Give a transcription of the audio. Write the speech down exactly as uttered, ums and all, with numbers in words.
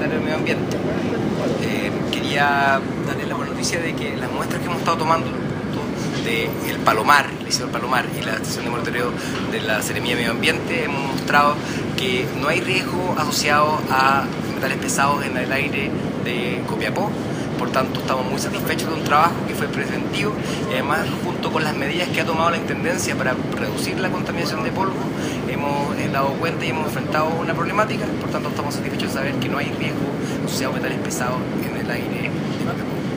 Secretario de Medio Ambiente. Eh, quería darle la buena noticia de que las muestras que hemos estado tomando de el Palomar, el Liceo del Palomar y la estación de monitoreo de la Seremía de Medio Ambiente hemos mostrado que no hay riesgo asociado a metales pesados en el aire de Copiapó. Por tanto, estamos muy satisfechos de un trabajo que fue preventivo y además, junto con las medidas que ha tomado la Intendencia para reducir la contaminación de polvo, hemos dado cuenta y hemos enfrentado una problemática. Por tanto, estamos satisfechos de saber que no hay riesgo asociado a metales pesados en el aire de Copiapó.